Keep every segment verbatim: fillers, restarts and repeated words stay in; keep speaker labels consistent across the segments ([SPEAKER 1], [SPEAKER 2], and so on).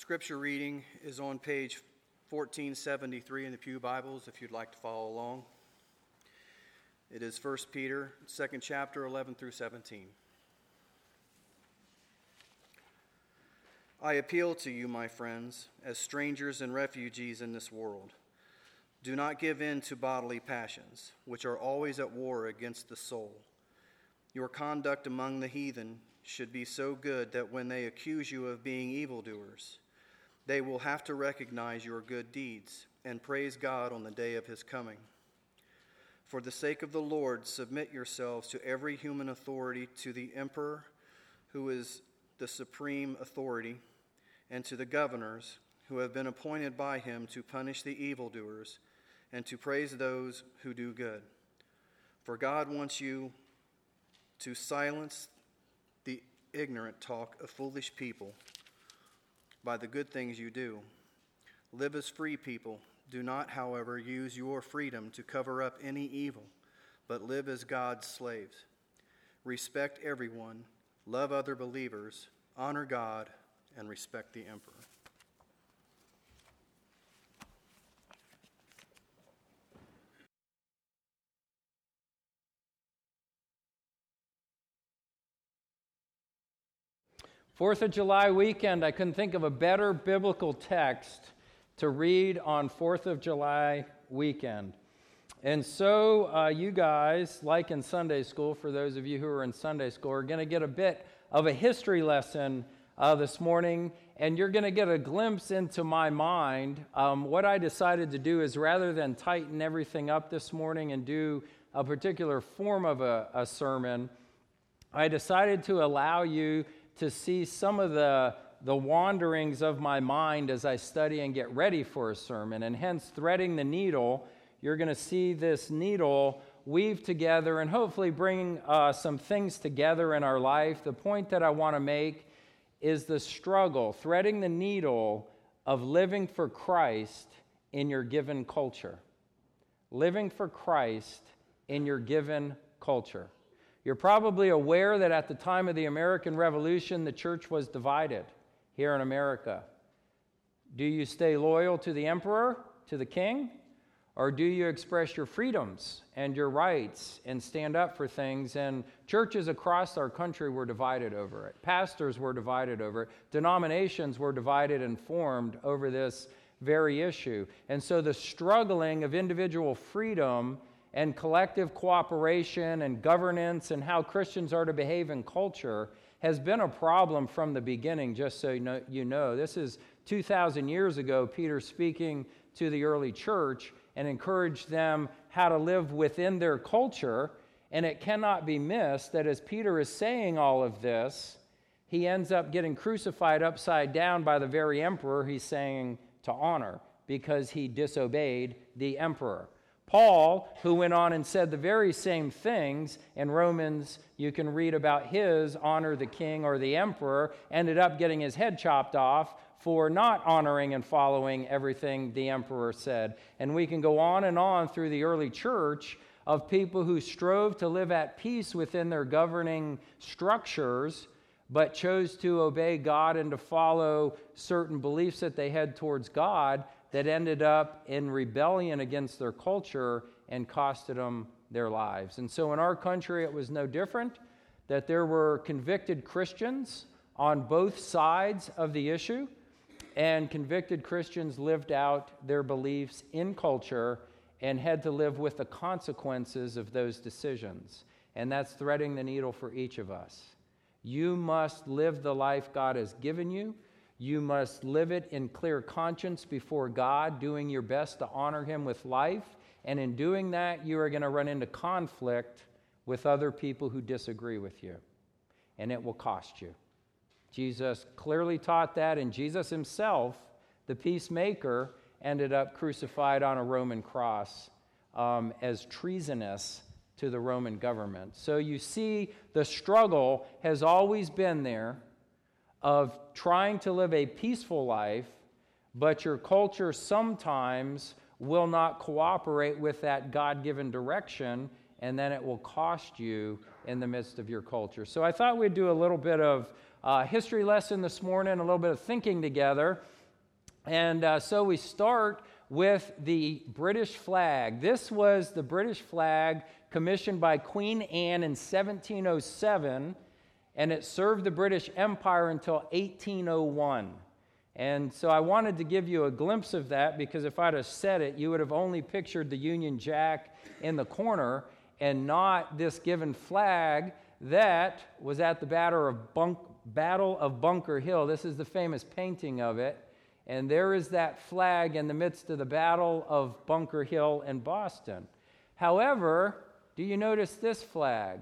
[SPEAKER 1] Scripture reading is on page fourteen seventy-three in the Pew Bibles, if you'd like to follow along. It is First Peter, second chapter, eleven through seventeen. I appeal to you, my friends, as strangers and refugees in this world. Do not give in to bodily passions, which are always at war against the soul. Your conduct among the heathen should be so good that when they accuse you of being evildoers, they will have to recognize your good deeds and praise God on the day of his coming. For the sake of the Lord, submit yourselves to every human authority, to the emperor, who is the supreme authority, and to the governors, who have been appointed by him to punish the evildoers and to praise those who do good. For God wants you to silence the ignorant talk of foolish people by the good things you do. Live as free people. Do not, however, use your freedom to cover up any evil, but live as God's slaves. Respect everyone, love other believers, honor God, and respect the emperor.
[SPEAKER 2] Fourth of July weekend, I couldn't think of a better biblical text to read on Fourth of July weekend. And so uh, you guys, like in Sunday school, for those of you who are in Sunday school, are going to get a bit of a history lesson uh, this morning, and you're going to get a glimpse into my mind. Um, what I decided to do is, rather than tighten everything up this morning and do a particular form of a, a sermon, I decided to allow you to see some of the, the wanderings of my mind as I study and get ready for a sermon. And hence, threading the needle, you're going to see this needle weave together and hopefully bring uh, some things together in our life. The point that I want to make is the struggle, threading the needle of living for Christ in your given culture. Living for Christ in your given culture. You're probably aware that at the time of the American Revolution, the church was divided here in America. Do you stay loyal to the emperor, to the king? Or do you express your freedoms and your rights and stand up for things? And churches across our country were divided over it. Pastors were divided over it. Denominations were divided and formed over this very issue. And so the struggling of individual freedom and collective cooperation and governance and how Christians are to behave in culture has been a problem from the beginning, just so you know. You know. This is two thousand years ago, Peter speaking to the early church and encouraged them how to live within their culture. And it cannot be missed that as Peter is saying all of this, he ends up getting crucified upside down by the very emperor he's saying to honor because he disobeyed the emperor. Paul, who went on and said the very same things in Romans, you can read about his honor the king or the emperor, ended up getting his head chopped off for not honoring and following everything the emperor said. And we can go on and on through the early church of people who strove to live at peace within their governing structures, but chose to obey God and to follow certain beliefs that they had towards God that ended up in rebellion against their culture and costed them their lives. And so in our country, it was no different, that there were convicted Christians on both sides of the issue, and convicted Christians lived out their beliefs in culture and had to live with the consequences of those decisions. And that's threading the needle for each of us. You must live the life God has given you. You must live it in clear conscience before God, doing your best to honor him with life. And in doing that, you are going to run into conflict with other people who disagree with you. And it will cost you. Jesus clearly taught that, and Jesus himself, the peacemaker, ended up crucified on a Roman cross um, as treasonous to the Roman government. So you see, the struggle has always been there of trying to live a peaceful life, but your culture sometimes will not cooperate with that God-given direction, and then it will cost you in the midst of your culture. So I thought we'd do a little bit of uh, history lesson this morning, a little bit of thinking together And uh, so we start with the British flag. This was the British flag commissioned by Queen Anne in seventeen oh seven, and it served the British Empire until eighteen oh one. And so I wanted to give you a glimpse of that, because if I'd have said it, you would have only pictured the Union Jack in the corner and not this given flag that was at the Battle of, Bunk- Battle of Bunker Hill. This is the famous painting of it. And there is that flag in the midst of the Battle of Bunker Hill in Boston. However, do you notice this flag?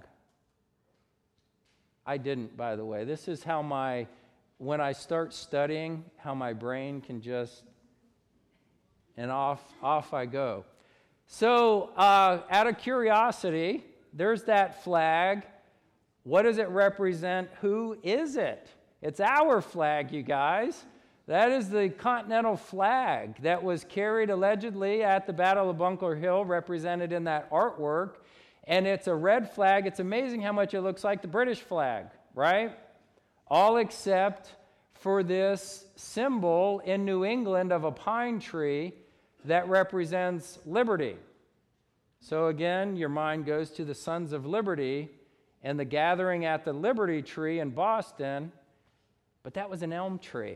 [SPEAKER 2] I didn't, by the way. This is how my, when I start studying, how my brain can just, and off, off I go. So, uh, out of curiosity, there's that flag. What does it represent? Who is it? It's our flag, you guys. That is the Continental flag that was carried allegedly at the Battle of Bunker Hill, represented in that artwork. And it's a red flag. It's amazing how much it looks like the British flag, right? All except for this symbol in New England of a pine tree that represents liberty. So again, your mind goes to the Sons of Liberty and the gathering at the Liberty Tree in Boston, but that was an elm tree.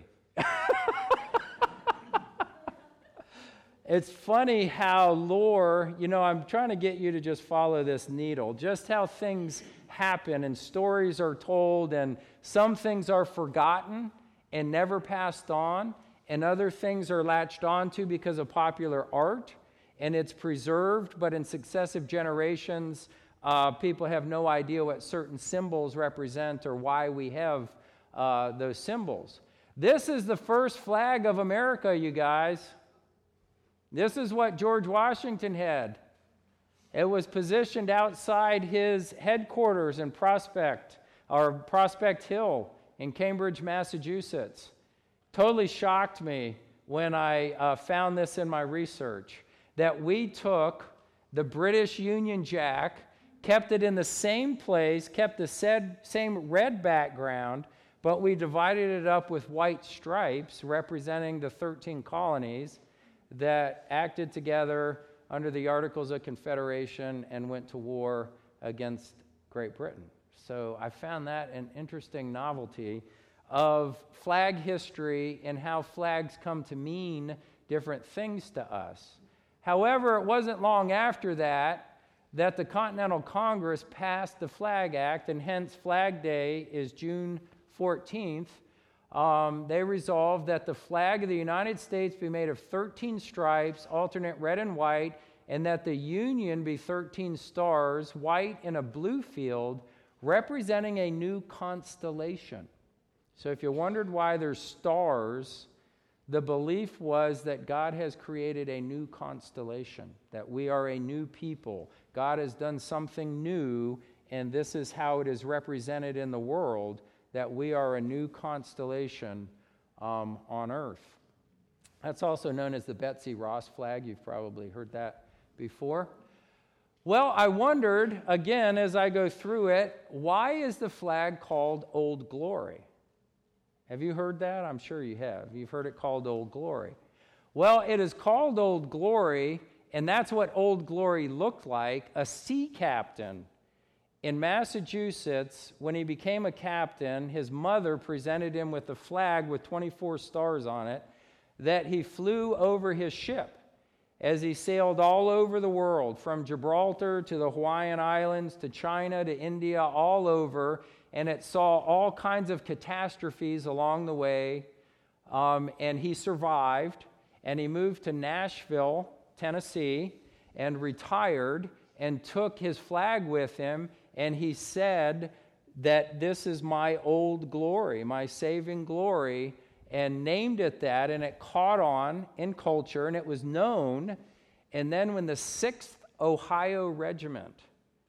[SPEAKER 2] It's funny how lore, you know, I'm trying to get you to just follow this needle, just how things happen and stories are told, and some things are forgotten and never passed on, and other things are latched onto because of popular art, and it's preserved, but in successive generations, uh, people have no idea what certain symbols represent or why we have uh, those symbols. This is the first flag of America, you guys. This is what George Washington had. It was positioned outside his headquarters in Prospect, or Prospect Hill in Cambridge, Massachusetts. Totally shocked me when I uh, found this in my research, that we took the British Union Jack, kept it in the same place, kept the said, same red background, but we divided it up with white stripes representing the thirteen colonies that acted together under the Articles of Confederation and went to war against Great Britain. So I found that an interesting novelty of flag history and how flags come to mean different things to us. However, it wasn't long after that that the Continental Congress passed the Flag Act, and hence Flag Day is June fourteenth. Um, they resolved that the flag of the United States be made of thirteen stripes, alternate red and white, and that the Union be thirteen stars, white in a blue field, representing a new constellation. So if you wondered why there's stars, the belief was that God has created a new constellation, that we are a new people. God has done something new, and this is how it is represented in the world, that we are a new constellation um, on Earth. That's also known as the Betsy Ross flag. You've probably heard that before. Well, I wondered, again, as I go through it, why is the flag called Old Glory? Have you heard that? I'm sure you have. You've heard it called Old Glory. Well, it is called Old Glory, and that's what Old Glory looked like. A sea captain in Massachusetts, when he became a captain, his mother presented him with a flag with twenty-four stars on it that he flew over his ship as he sailed all over the world, from Gibraltar to the Hawaiian Islands to China to India, all over, and it saw all kinds of catastrophes along the way, um, and he survived, and he moved to Nashville, Tennessee, and retired and took his flag with him. And he said that this is my old glory, my saving glory, and named it that, and it caught on in culture, and it was known. And then when the sixth Ohio Regiment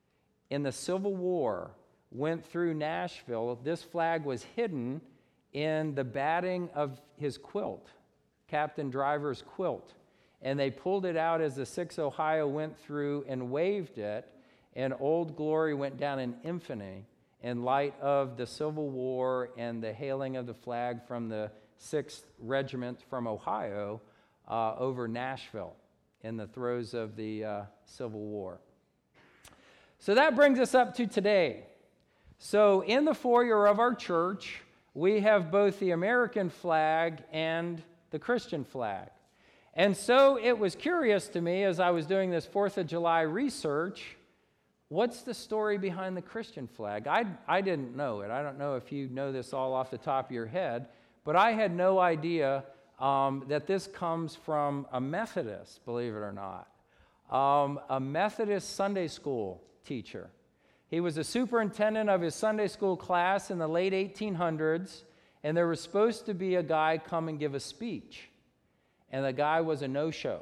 [SPEAKER 2] in the Civil War went through Nashville, this flag was hidden in the batting of his quilt, Captain Driver's quilt. And they pulled it out as the sixth Ohio went through and waved it. And Old Glory went down in infamy in light of the Civil War and the hailing of the flag from the sixth Regiment from Ohio uh, over Nashville in the throes of the uh, Civil War. So that brings us up to today. So in the foyer of our church, we have both the American flag and the Christian flag. And so it was curious to me as I was doing this fourth of July research, what's the story behind the Christian flag? I, I didn't know it. I don't know if you know this all off the top of your head, but I had no idea um, that this comes from a Methodist, believe it or not, um, a Methodist Sunday school teacher. He was a superintendent of his Sunday school class in the late eighteen hundreds, and there was supposed to be a guy come and give a speech. And the guy was a no-show.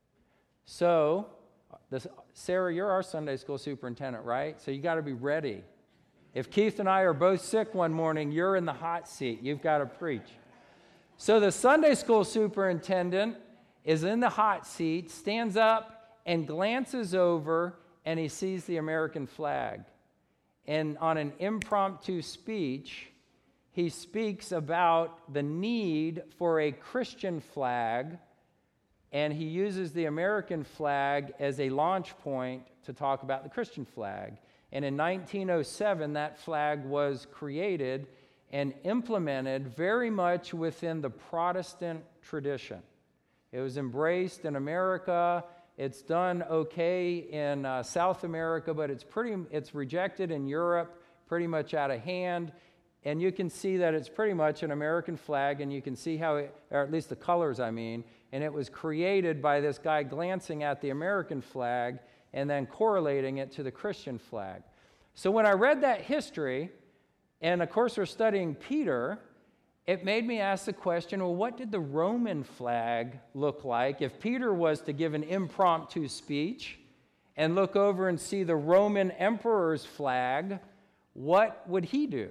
[SPEAKER 2] So, this, Sarah, you're our Sunday school superintendent, right? So you got to be ready. If Keith and I are both sick one morning, you're in the hot seat. You've got to preach. So the Sunday school superintendent is in the hot seat, stands up and glances over, and he sees the American flag. And on an impromptu speech, he speaks about the need for a Christian flag, and he uses the American flag as a launch point to talk about the Christian flag. And in nineteen oh seven, that flag was created and implemented very much within the Protestant tradition. It was embraced in America. It's done okay in uh, South America, but it's pretty it's rejected in Europe, pretty much out of hand. And you can see that it's pretty much an American flag, and you can see how it, or at least the colors, I mean, and it was created by this guy glancing at the American flag and then correlating it to the Christian flag. So when I read that history, and of course we're studying Peter, it made me ask the question, well, what did the Roman flag look like if Peter was to give an impromptu speech and look over and see the Roman emperor's flag? What would he do?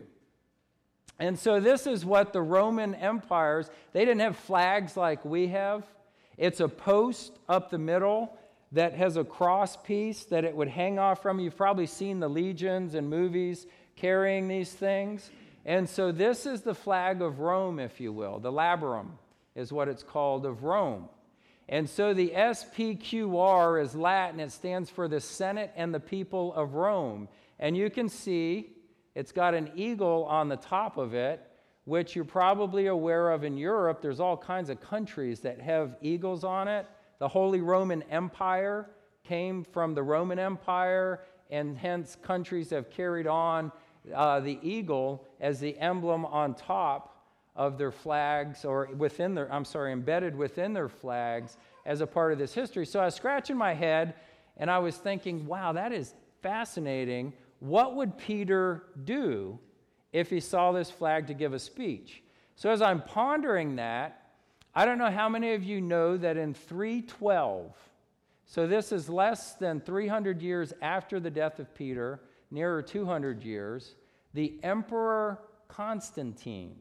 [SPEAKER 2] And so this is what the Roman empires, they didn't have flags like we have. It's a post up the middle that has a cross piece that it would hang off from. You've probably seen the legions in movies carrying these things. And so this is the flag of Rome, if you will. The labarum is what it's called, of Rome. And so the S P Q R is Latin. It stands for the Senate and the people of Rome. And you can see it's got an eagle on the top of it, which you're probably aware of in Europe. There's all kinds of countries that have eagles on it. The Holy Roman Empire came from the Roman Empire, and hence countries have carried on uh, the eagle as the emblem on top of their flags, or within their, I'm sorry, embedded within their flags as a part of this history. So I was scratching my head, and I was thinking, wow, that is fascinating. What would Peter do if he saw this flag to give a speech? So as I'm pondering that, I don't know how many of you know that in three twelve, so this is less than three hundred years after the death of Peter, nearer two hundred years, the Emperor Constantine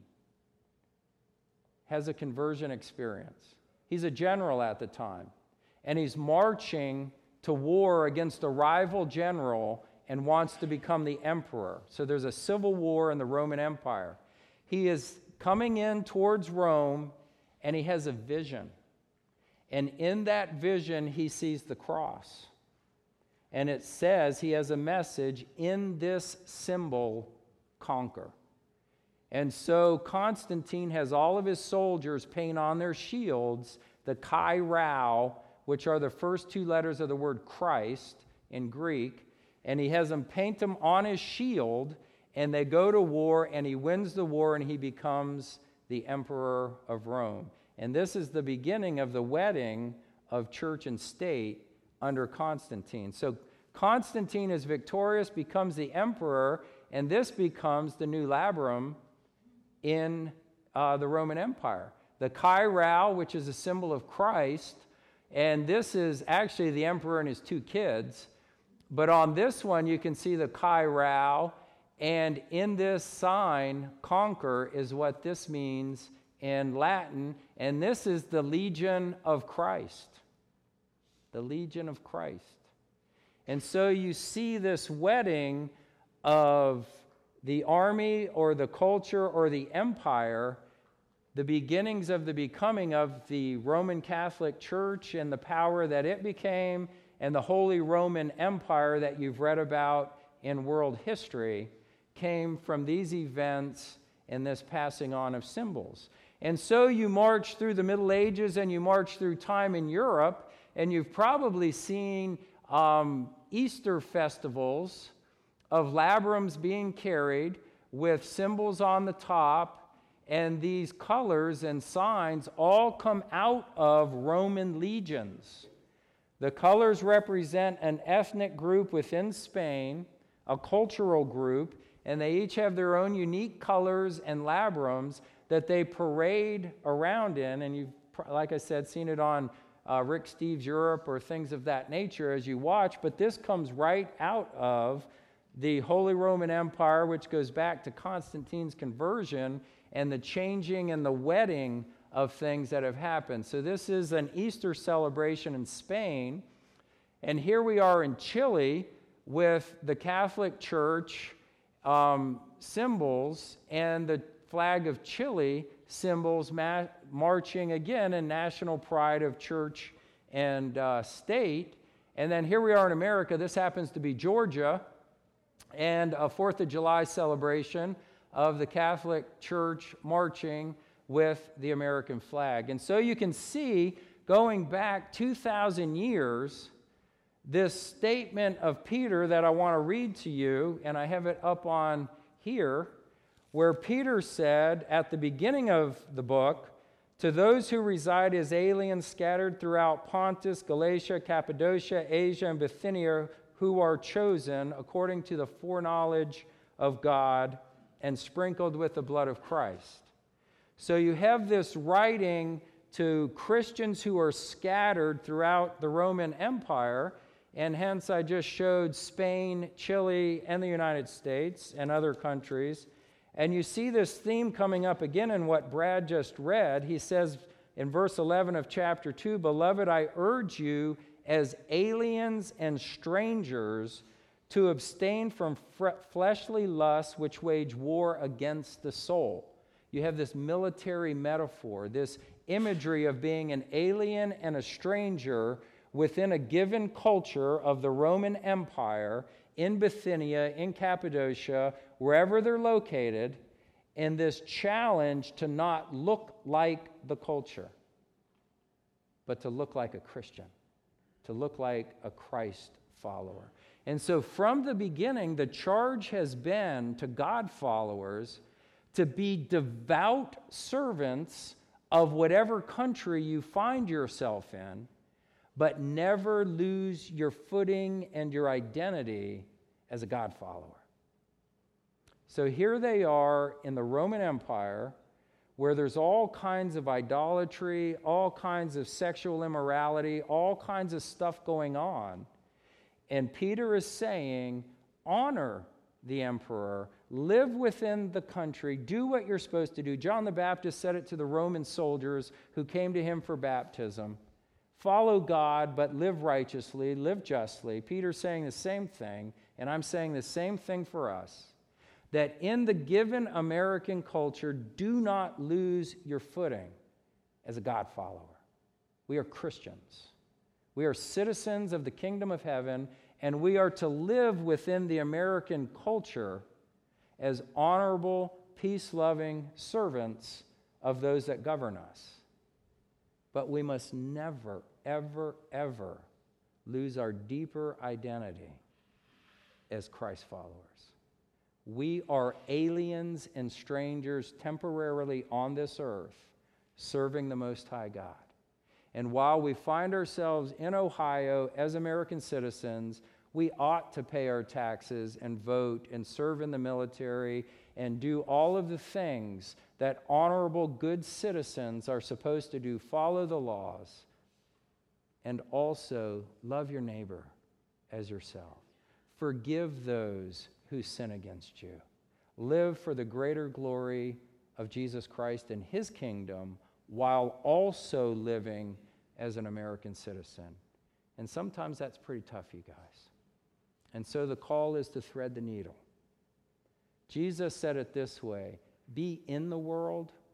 [SPEAKER 2] has a conversion experience. He's a general at the time, and he's marching to war against a rival general and wants to become the emperor. So there's a civil war in the Roman Empire. He is coming in towards Rome, and he has a vision. And in that vision, he sees the cross. And it says he has a message, in this symbol, conquer. And so Constantine has all of his soldiers paint on their shields the Chi Rho, which are the first two letters of the word Christ in Greek. And he has them paint them on his shield, and they go to war, and he wins the war, and he becomes the emperor of Rome. And this is the beginning of the wedding of church and state under Constantine. So Constantine is victorious, becomes the emperor, and this becomes the new labarum in uh, the Roman Empire. The Chi Rho, which is a symbol of Christ, and this is actually the emperor and his two kids. But on this one, you can see the Chi Rho, and in this sign, conquer is what this means in Latin, and this is the Legion of Christ. The Legion of Christ. And so you see this wedding of the army or the culture or the empire the beginnings of the becoming of the Roman Catholic Church and the power that it became, and the Holy Roman Empire that you've read about in world history, came from these events and this passing on of symbols. And so you march through the Middle Ages and you march through time in Europe, and you've probably seen um, Easter festivals of labrums being carried with symbols on the top, and these colors and signs all come out of Roman legions. The colors represent an ethnic group within Spain, a cultural group, and they each have their own unique colors and labrums that they parade around in. And you've, like I said, seen it on uh, Rick Steves' Europe or things of that nature as you watch. But this comes right out of the Holy Roman Empire, which goes back to Constantine's conversion and the changing and the wedding of things that have happened. So this is an Easter celebration in Spain. And here we are in Chile with the Catholic Church um, symbols and the flag of Chile symbols ma- marching again in national pride of church and uh, state. And then here we are in America. This happens to be Georgia, and a Fourth of July celebration of the Catholic Church marching with the American flag. And so you can see, going back two thousand years, this statement of Peter that I want to read to you, and I have it up on here, where Peter said at the beginning of the book, "To those who reside as aliens scattered throughout Pontus, Galatia, Cappadocia, Asia, and Bithynia, who are chosen according to the foreknowledge of God and sprinkled with the blood of Christ." So you have this writing to Christians who are scattered throughout the Roman Empire, and hence I just showed Spain, Chile, and the United States and other countries. And you see this theme coming up again in what Brad just read. He says in verse eleven of chapter two, "Beloved, I urge you as aliens and strangers to abstain from fleshly lusts which wage war against the soul." You have this military metaphor, this imagery of being an alien and a stranger within a given culture of the Roman Empire in Bithynia, in Cappadocia, wherever they're located, and this challenge to not look like the culture, but to look like a Christian, to look like a Christ follower. And so from the beginning, the charge has been to God followers to be devout servants of whatever country you find yourself in, but never lose your footing and your identity as a God follower. So here they are in the Roman Empire, where there's all kinds of idolatry, all kinds of sexual immorality, all kinds of stuff going on. And Peter is saying, honor the emperor, live within the country, do what you're supposed to do. John the Baptist said it to the Roman soldiers who came to him for baptism. Follow God, but live righteously, live justly. Peter's saying the same thing, and I'm saying the same thing for us, that in the given American culture, do not lose your footing as a God follower. We are Christians. We are citizens of the kingdom of heaven, and we are to live within the American culture as honorable, peace-loving servants of those that govern us. But we must never, ever, ever lose our deeper identity as Christ followers. We are aliens and strangers temporarily on this earth, serving the Most High God. And while we find ourselves in Ohio as American citizens, we ought to pay our taxes and vote and serve in the military and do all of the things that honorable, good citizens are supposed to do. Follow the laws, and also love your neighbor as yourself. Forgive those who sin against you. Live for the greater glory of Jesus Christ and his kingdom, while also living as an American citizen. And sometimes that's pretty tough, you guys. And so the call is to thread the needle. Jesus said it this way: be in the world,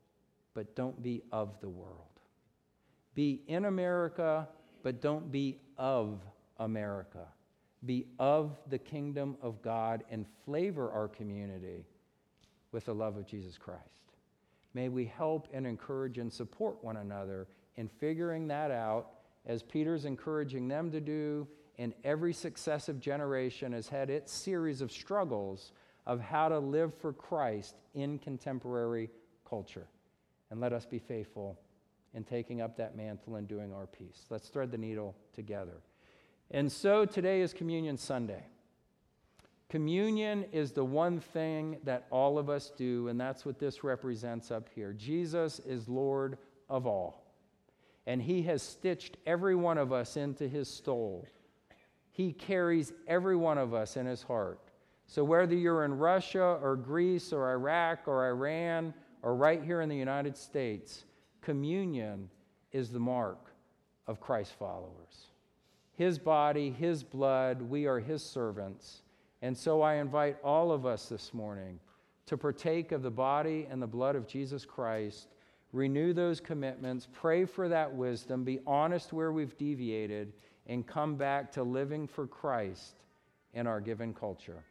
[SPEAKER 2] but don't be of the world. Be in America, but don't be of America. Be of the kingdom of God and flavor our community with the love of Jesus Christ. May we help and encourage and support one another in figuring that out, as Peter's encouraging them to do, and every successive generation has had its series of struggles of how to live for Christ in contemporary culture. And let us be faithful in taking up that mantle and doing our piece. Let's thread the needle together. And so today is Communion Sunday. Communion is the one thing that all of us do, and that's what this represents up here. Jesus is Lord of all, and he has stitched every one of us into his stole. He carries every one of us in his heart. So whether you're in Russia or Greece or Iraq or Iran or right here in the United States, communion is the mark of Christ's followers. His body, his blood, we are his servants. And so I invite all of us this morning to partake of the body and the blood of Jesus Christ, renew those commitments, pray for that wisdom, be honest where we've deviated, and come back to living for Christ in our given culture.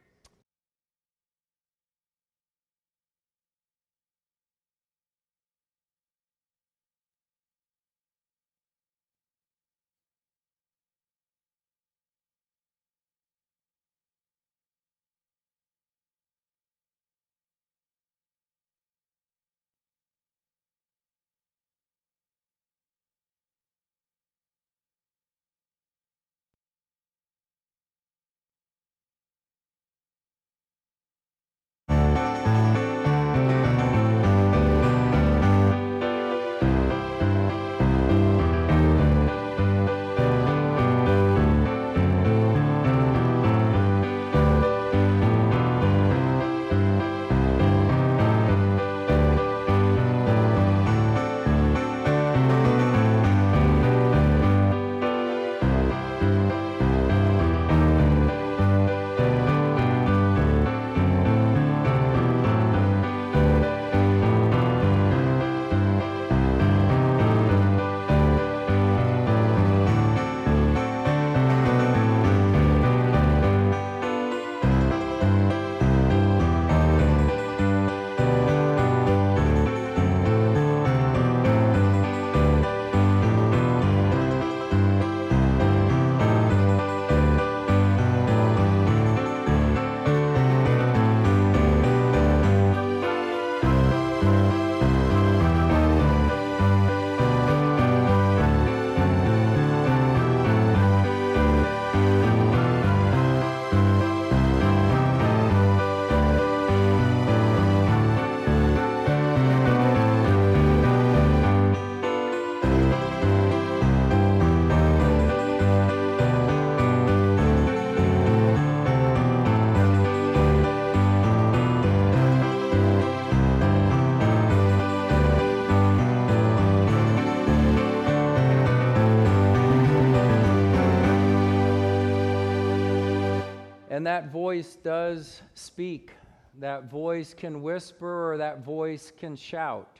[SPEAKER 2] And that voice does speak. That voice can whisper or that voice can shout.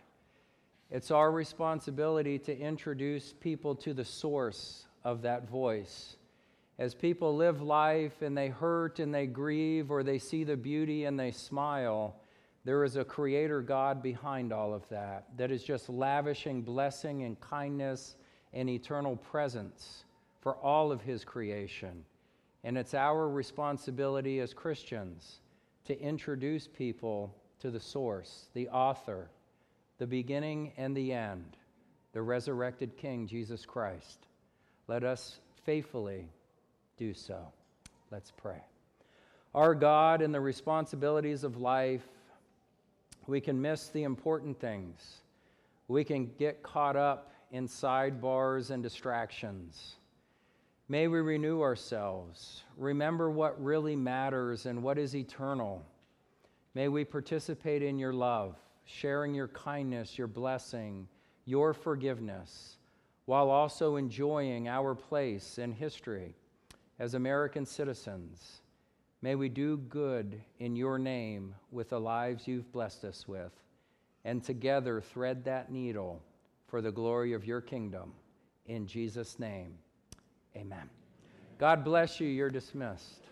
[SPEAKER 2] It's our responsibility to introduce people to the source of that voice. As people live life and they hurt and they grieve, or they see the beauty and they smile, there is a creator God behind all of that, that is just lavishing blessing and kindness and eternal presence for all of his creation. And it's our responsibility as Christians to introduce people to the source, the author, the beginning and the end, the resurrected King, Jesus Christ. Let us faithfully do so. Let's pray. Our God, in the responsibilities of life, we can miss the important things. We can get caught up in sidebars and distractions. May we renew ourselves, remember what really matters and what is eternal. May we participate in your love, sharing your kindness, your blessing, your forgiveness, while also enjoying our place in history as American citizens. May we do good in your name with the lives you've blessed us with. and together thread that needle for the glory of your kingdom. In Jesus' name, amen. God bless you. You're dismissed.